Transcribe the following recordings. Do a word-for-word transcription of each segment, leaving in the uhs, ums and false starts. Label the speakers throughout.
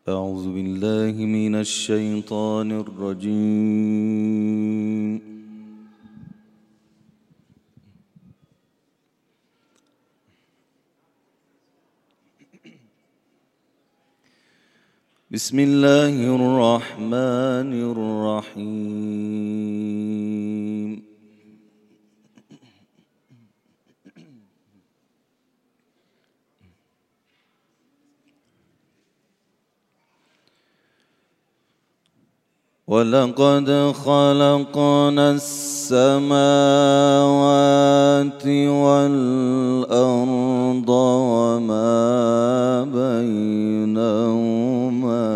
Speaker 1: أعوذ بالله من الشيطان الرجيم. بسم الله الرحمن الرحيم. ولقد خلقنا السماوات والأرض وما بينهما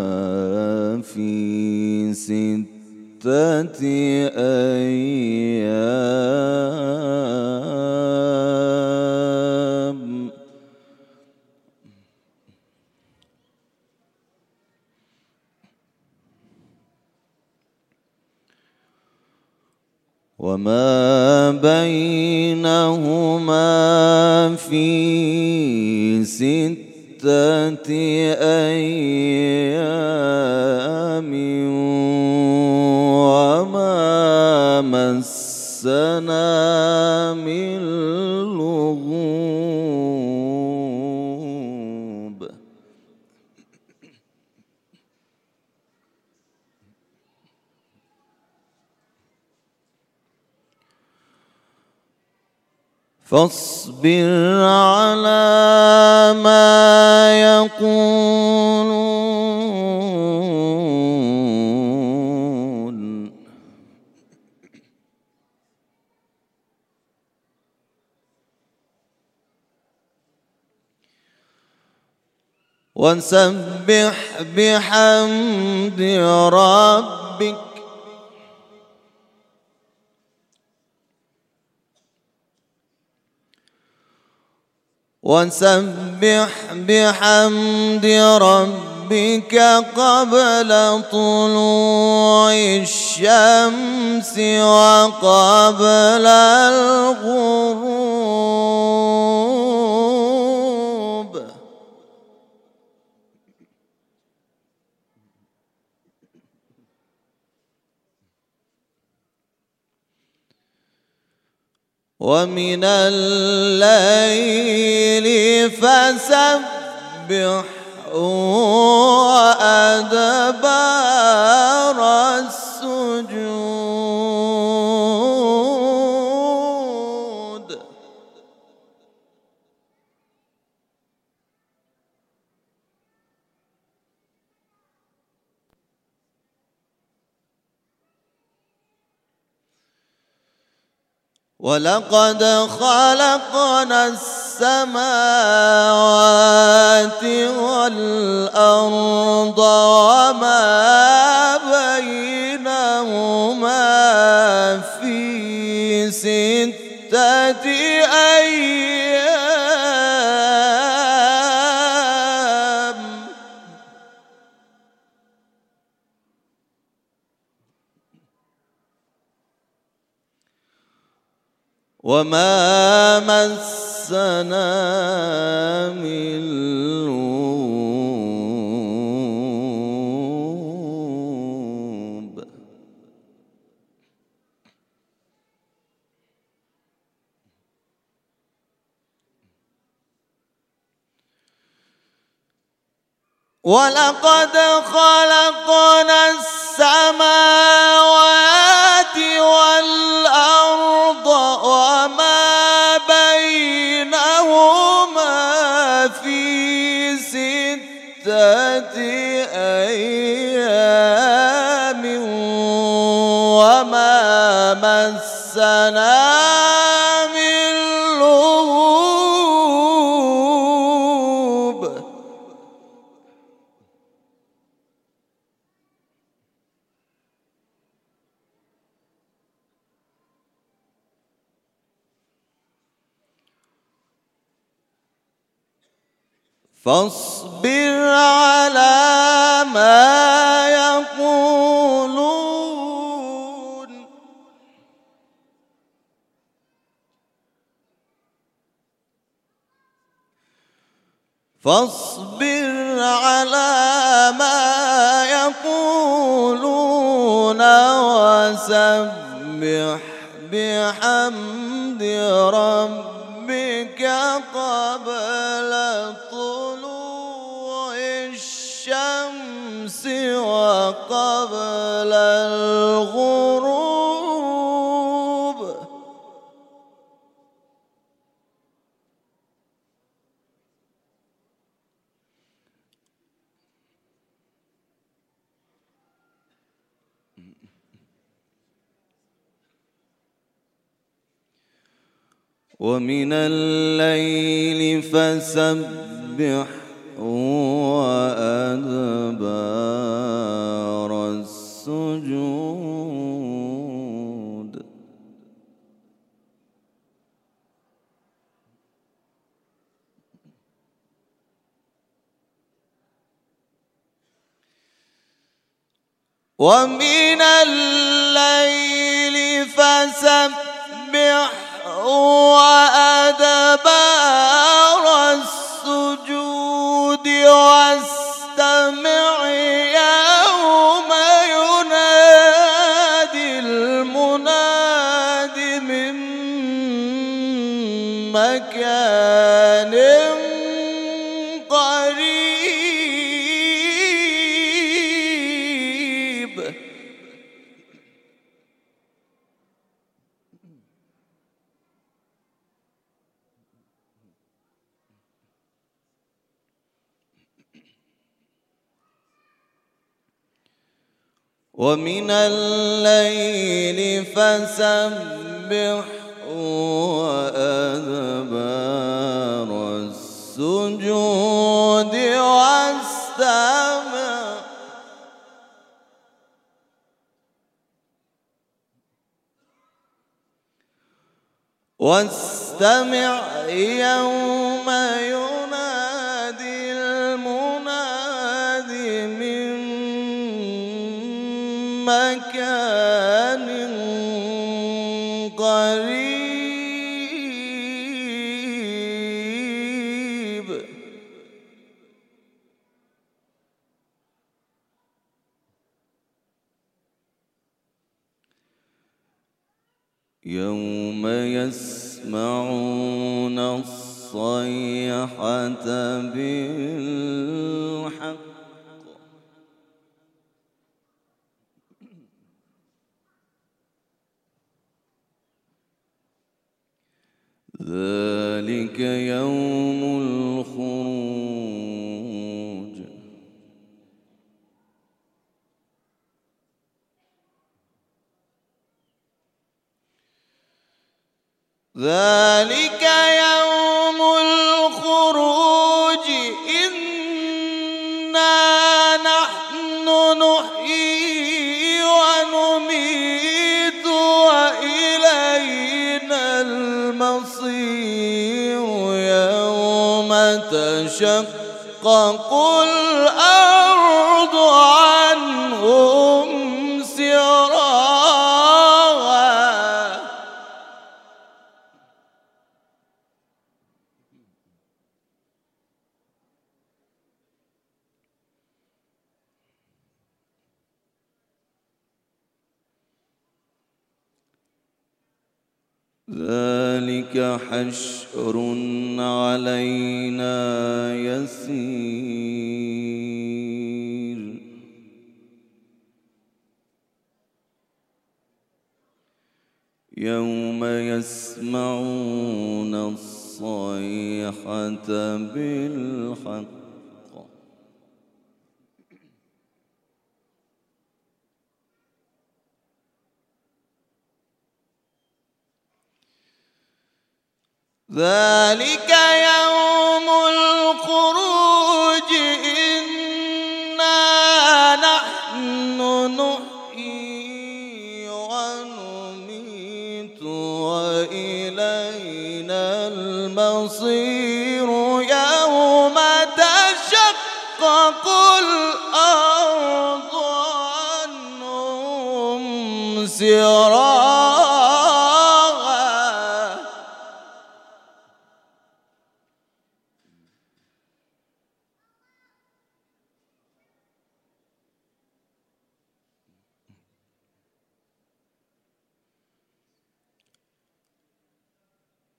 Speaker 1: في ستة أيام وما بينهما في ستة أيام وما مسنا من لغوب. فاصبر على ما يقولون وسبح بحمد ربك وسبح بحمد ربك قبل طلوع الشمس وقبل الغروب. ومن الليل فسبحه وأدبار السجود. ولقد خلقنا السماوات والأرض وما بينهما في ستة أيام وما مسنا من لغوب. ولقد خلقنا السماوات والأرض وما بينهما في ستة أيام وما مسنا من لغوب. فاصبر على ما يقولون فاصبر على ما ربك قبل طلوع الشمس وقبل الغروب. ومن الليل فسبحه وأدبار السجود. ومن الليل فسبحه وأدبار السجود واستمع يوم ينادي المناد من مكان قريب. ومن الليل فسبحه وأدبار السجود واستمع واستمع يوم ينادي المناد من مكان قريب. يوم يسمعون الصيحة بالحق ذلك يوم الخروج. ذلك يوم الخروج إنا نحن نحيي ونميت وإلينا المصير. يوم تشقق الأرض عنهم سراعا. ذلك حشر علينا يسير. يوم يسمعون الصيحة بالحق ذلك يوم الخروج إنا نحن نحيي ونميت وإلينا المصير. يوم تشقق الأرض عنهم سراعا.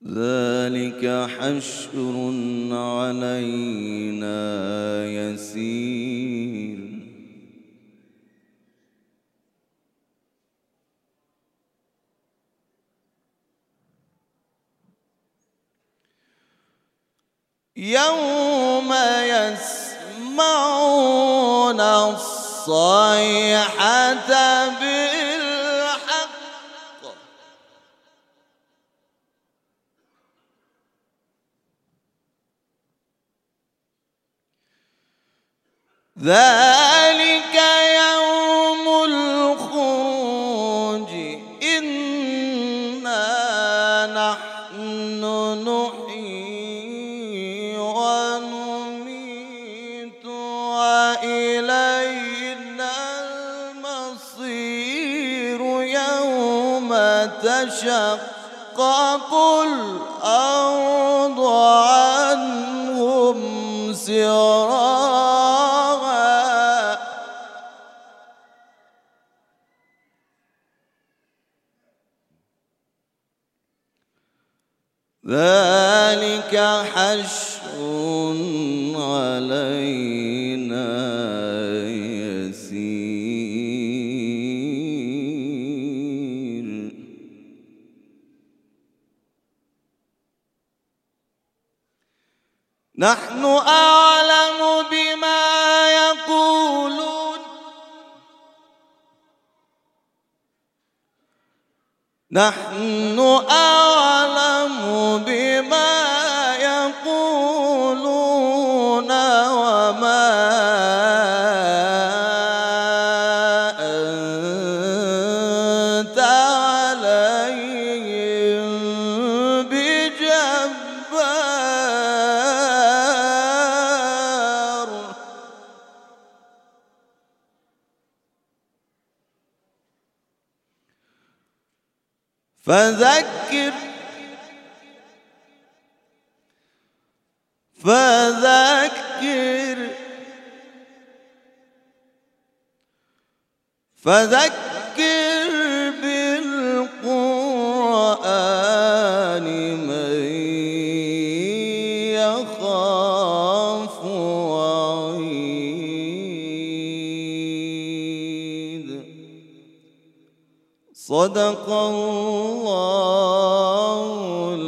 Speaker 1: ذلك حشر علينا يسير. يوم يسمعون الصيحة بالحق ذلك يوم الخروج إنا نحن نحيي ونميت وإلينا المصير يوم تشقق الأرض عنهم سراعا ذلك حشر علينا يسير. نحن أعلم بما يقولون نحن أعلم بما يقولون وما أنت عليهم بجبار. فذكر فذكر فذكر بالقرآن من يخاف وعيد. صدق الله